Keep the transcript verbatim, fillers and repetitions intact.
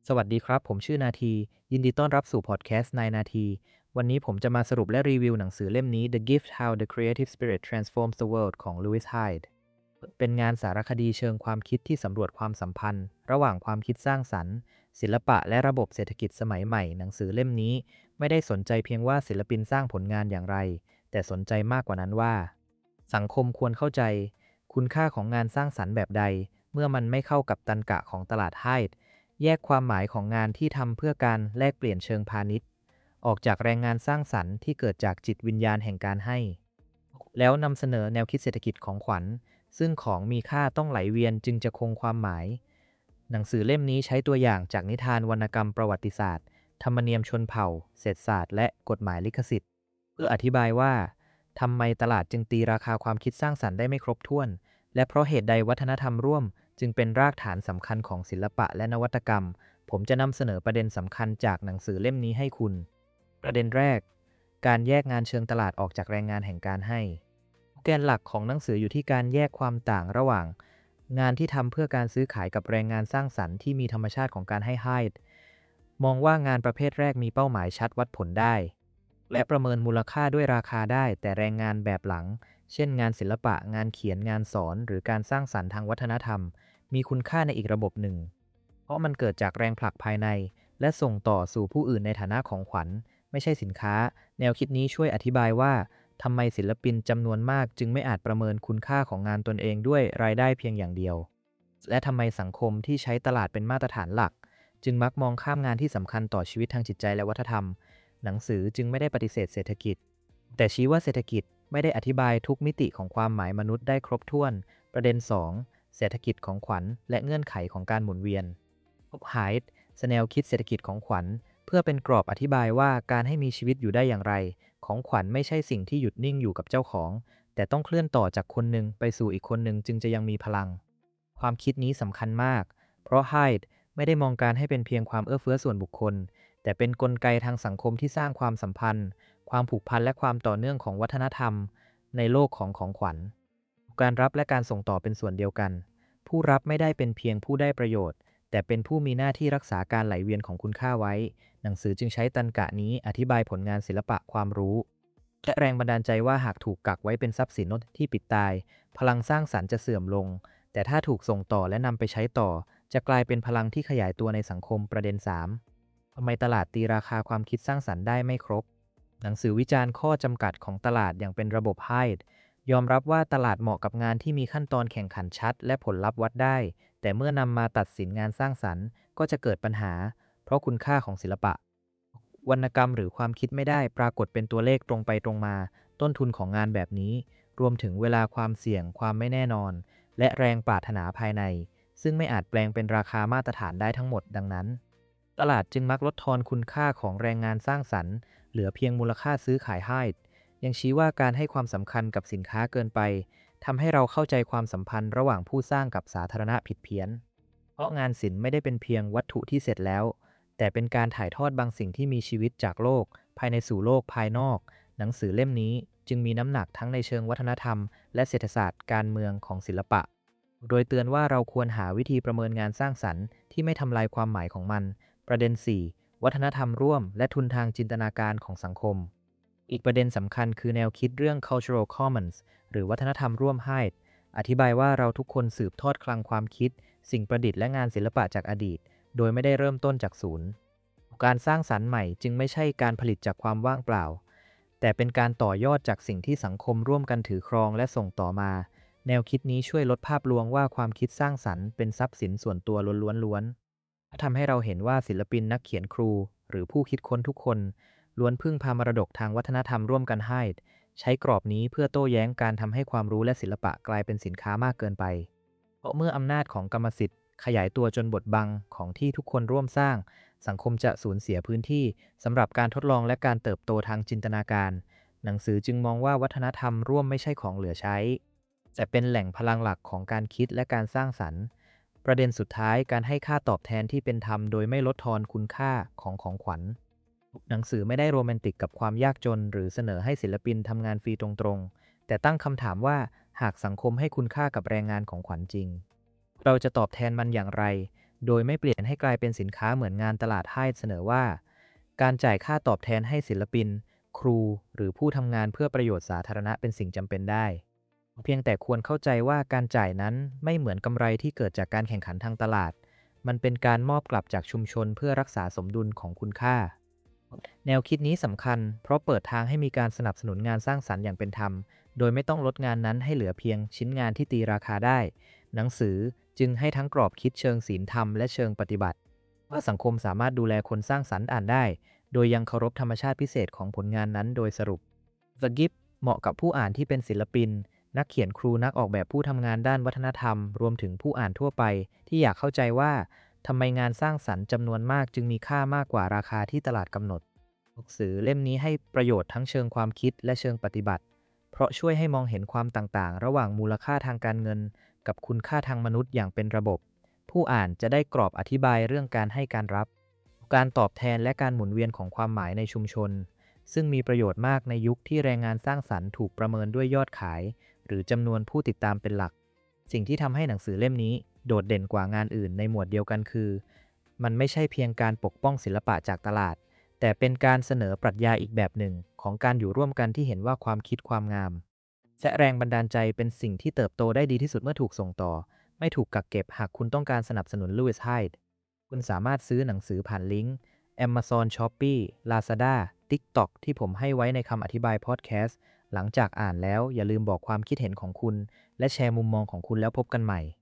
สวัสดีครับผมชื่อนาทียินดีต้อนรับสู่พอดแคสต์นายนาทีวันนี้ผมจะมาสรุปและรีวิวหนังสือเล่มนี้ The Gift How the Creative Spirit Transforms the World ของ Lewis Hyde เป็นงานสารคดีเชิงความคิดที่สำรวจความสัมพันธ์ระหว่างความคิดสร้างสรรค์ศิลปะและระบบเศรษฐกิจสมัยใหม่หนังสือเล่มนี้ไม่ได้สนใจเพียงว่าศิลปินสร้างผลงานอย่างไรแต่สนใจมากกว่านั้นว่าสังคมควรเข้าใจคุณค่าของงานสร้างสรรค์แบบใดเมื่อมันไม่เข้ากับตรรกะของตลาดไฮด์ แยกความหมายของงานที่ทำเพื่อการแลกเปลี่ยนเชิงพาณิชย์ออกจากแรงงานสร้างสรรค์ที่เกิดจากจิตวิญญาณแห่งการให้แล้วนำเสนอแนวคิดเศรษฐกิจของขวัญซึ่งของมีค่าต้องไหลเวียนจึงจะคงความหมายหนังสือเล่มนี้ใช้ตัวอย่างจากนิทานวรรณกรรมประวัติศาสตร์ธรรมเนียมชนเผ่าเศรษฐศาสตร์และกฎหมายลิขสิทธิ์เพื่ออธิบายว่าทำไมตลาดจึงตีราคาความคิดสร้างสรรค์ได้ไม่ครบถ้วนและเพราะเหตุใดวัฒนธรรมร่วมจึงเป็นรากฐานสำคัญของศิลปะและนวัตกรรม ผมจะนำเสนอประเด็นสำคัญจากหนังสือเล่มนี้ให้คุณ ประเด็นแรก การแยกงานเชิงตลาดออกจากแรงงานแห่งการให้ แกนหลักของหนังสืออยู่ที่การแยกความต่างระหว่างงานที่ทำเพื่อการซื้อขายกับแรงงานสร้างสรรค์ที่มีธรรมชาติของการให้ให้มองว่างานประเภทแรกมีเป้าหมายชัดวัดผลได้ และประเมินมูลค่าด้วยราคาได้แต่แรงงานแบบหลัง เช่นงานศิลปะ งานเขียน งานสอน หรือการสร้างสรรค์ทางวัฒนธรรม มีคุณค่าในอีกระบบหนึ่ง เพราะมันเกิดจากแรงผลักภายใน และส่งต่อสู่ผู้อื่นในฐานะของขวัญ ไม่ใช่สินค้า แนวคิดนี้ช่วยอธิบายว่าทำไมศิลปินจำนวนมากจึงไม่อาจประเมินคุณค่าของงานตนเองด้วยรายได้เพียงอย่างเดียว และทำไมสังคมที่ใช้ตลาดเป็นมาตรฐานหลัก จึงมักมองข้ามงานที่สำคัญต่อชีวิตทางจิตใจและวัฒนธรรม หนังสือจึงไม่ได้ปฏิเสธเศรษฐกิจ แต่ชี้ว่าเศรษฐกิจไม่ได้อธิบายทุกมิติของความหมายมนุษย์ได้ครบถ้วน ประเด็น สอง เศรษฐกิจของขวัญและเงื่อนไขของการหมุนเวียนพบไฮด์แนวคิดเศรษฐกิจของขวัญเพื่อเป็นกรอบอธิบายว่าการให้มีชีวิตอยู่ได้อย่างไรของขวัญไม่ใช่สิ่งที่หยุดนิ่งอยู่กับเจ้าของแต่ต้องเคลื่อนต่อจากคนหนึ่งไปสู่อีกคนหนึ่งจึงจะยังมีพลังความคิดนี้สำคัญมากเพราะไฮด์ไม่ได้มองการให้เป็นเพียงความเอื้อเฟื้อส่วนบุคคลแต่เป็นกลไกทางสังคมที่สร้างความสัมพันธ์ความผูกพันและความต่อเนื่องของวัฒนธรรมในโลกของของขวัญการรับและการส่งต่อเป็นส่วนเดียวกันผู้รับไม่ได้เป็นเพียงผู้ได้ประโยชน์แต่เป็นผู้มีหน้าที่รักษาการไหลเวียนของคุณค่าไว้หนังสือจึงใช้ตรรกะนี้อธิบายผลงานศิลปะความรู้และแรงบันดาลใจว่าหากถูกกักไว้เป็นทรัพย์สินที่ปิดตายพลังสร้างสรรค์จะเสื่อมลงแต่ถ้าถูกส่งต่อและนำไปใช้ต่อจะกลายเป็นพลังที่ขยายตัวในสังคมประเด็น สาม ทำไมตลาดตีราคาความคิดสร้างสรรค์ได้ไม่ครบหนังสือวิจารณ์ข้อจำกัดของตลาดอย่างเป็นระบบไฮด์ยอมรับว่าตลาดเหมาะกับงานที่มีขั้นตอนแข่งขันชัดและผลลัพธ์วัดได้แต่เมื่อนำมาตัดสินงานสร้างสรรค์ก็จะเกิดปัญหาเพราะคุณค่าของศิลปะวรรณกรรมหรือความคิดไม่ได้ปรากฏเป็นตัวเลขตรงไปตรงมาต้นทุนของงานแบบนี้รวมถึงเวลาความเสี่ยงความไม่แน่นอนและแรงปรารถนาภายในซึ่งไม่อาจแปลงเป็นราคามาตรฐานได้ทั้งหมดดังนั้นตลาดจึงมักลดทอนคุณค่าของแรงงานสร้างสรรค์เหลือเพียงมูลค่าซื้อขายให้ยังชี้ว่าการให้ความสำคัญกับสินค้าเกินไปทำให้เราเข้าใจความสัมพันธ์ระหว่างผู้สร้างกับสาธารณะผิดเพี้ยนเพราะงานศิลป์ไม่ได้เป็นเพียงวัตถุที่เสร็จแล้วแต่เป็นการถ่ายทอดบางสิ่งที่มีชีวิตจากโลกภายในสู่โลกภายนอกหนังสือเล่มนี้จึงมีน้ำหนักทั้งในเชิงวัฒนธรรมและเศรษฐศาสตร์การเมืองของศิลปะโดยเตือนว่าเราควรหาวิธีประเมินงานสร้างสรรค์ที่ไม่ทำลายความหมายของมันประเด็น สี่ วัฒนธรรมร่วมและทุนทางจินตนาการของสังคมอีกประเด็นสำคัญคือแนวคิดเรื่อง cultural commons หรือวัฒนธรรมร่วมไฮด์อธิบายว่าเราทุกคนสืบทอดคลังความคิดสิ่งประดิษฐ์และงานศิลปะจากอดีตโดยไม่ได้เริ่มต้นจากศูนย์การสร้างสรรค์ใหม่จึงไม่ใช่การผลิตจากความว่างเปล่าแต่เป็นการต่อยอดจากสิ่งที่สังคมร่วมกันถือครองและส่งต่อมาแนวคิดนี้ช่วยลดภาพลวงว่าความคิดสร้างสรรค์เป็นทรัพย์สินส่วนตัวล้วนๆทำให้เราเห็นว่าศิลปินนักเขียนครูหรือผู้คิดค้นทุกคนล้วนพึ่งพามรดกทางวัฒนธรรมร่วมกันให้ใช้กรอบนี้เพื่อโต้แย้งการทำให้ความรู้และศิลปะกลายเป็นสินค้ามากเกินไปเพราะเมื่ออำนาจของกรรมสิทธิ์ขยายตัวจนบดบังของที่ทุกคนร่วมสร้างสังคมจะสูญเสียพื้นที่สำหรับการทดลองและการเติบโตทางจินตนาการหนังสือจึงมองว่าวัฒนธรรมร่วมไม่ใช่ของเหลือใช้แต่เป็นแหล่งพลังหลักของการคิดและการสร้างสรรค์ประเด็นสุดท้ายการให้ค่าตอบแทนที่เป็นธรรมโดยไม่ลดทอนคุณค่าของของขวัญหนังสือไม่ได้โรแมนติกกับความยากจนหรือเสนอให้ศิลปินทำงานฟรีตรงๆแต่ตั้งคำถามว่าหากสังคมให้คุณค่ากับแรงงานของขวัญจริงเราจะตอบแทนมันอย่างไรโดยไม่เปลี่ยนให้กลายเป็นสินค้าเหมือนงานตลาดให้เสนอว่าการจ่ายค่าตอบแทนให้ศิลปินครูหรือผู้ทำงานเพื่อประโยชน์สาธารณะเป็นสิ่งจำเป็นได้เพียงแต่ควรเข้าใจว่าการจ่ายนั้นไม่เหมือนกำไรที่เกิดจากการแข่งขันทางตลาดมันเป็นการมอบกลับจากชุมชนเพื่อรักษาสมดุลของคุณค่าแนวคิดนี้สำคัญเพราะเปิดทางให้มีการสนับสนุนงานสร้างสรรค์อย่างเป็นธรรมโดยไม่ต้องลดงานนั้นให้เหลือเพียงชิ้นงานที่ตีราคาได้หนังสือจึงให้ทั้งกรอบคิดเชิงศีลธรรมและเชิงปฏิบัติว่าสังคมสามารถดูแลคนสร้างสรรค์อ่านได้โดยยังเคารพธรรมชาติพิเศษของผลงานนั้นโดยสรุป The Gift เหมาะกับผู้อ่านที่เป็นศิลปินนักเขียนครูนักออกแบบผู้ทำงานด้านวัฒนธรรมรวมถึงผู้อ่านทั่วไปที่อยากเข้าใจว่าทำไมงานสร้างสรรค์จำนวนมากจึงมีค่ามากกว่าราคาที่ตลาดกำหนดหนังสือเล่มนี้ให้ประโยชน์ทั้งเชิงความคิดและเชิงปฏิบัติเพราะช่วยให้มองเห็นความต่างๆระหว่างมูลค่าทางการเงินกับคุณค่าทางมนุษย์อย่างเป็นระบบผู้อ่านจะได้กรอบอธิบายเรื่องการให้การรับการตอบแทนและการหมุนเวียนของความหมายในชุมชนซึ่งมีประโยชน์มากในยุคที่แรงงานสร้างสรรค์ถูกประเมินด้วยยอดขายหรือจำนวนผู้ติดตามเป็นหลักสิ่งที่ทำให้หนังสือเล่มนี้โดดเด่นกว่างานอื่นในหมวดเดียวกันคือมันไม่ใช่เพียงการปกป้องศิลปะจากตลาดแต่เป็นการเสนอปรัชญาอีกแบบหนึ่งของการอยู่ร่วมกันที่เห็นว่าความคิดความงามและแรงบันดาลใจเป็นสิ่งที่เติบโตได้ดีที่สุดเมื่อถูกส่งต่อไม่ถูกกักเก็บหากคุณต้องการสนับสนุน Lewis Hyde คุณสามารถซื้อหนังสือผ่านลิงก์ Amazon Shopee Lazada TikTok ที่ผมให้ไว้ในคำอธิบายพอดแคสต์หลังจากอ่านแล้วอย่าลืมบอกความคิดเห็นของคุณและแชร์มุมมองของคุณแล้วพบกันใหม่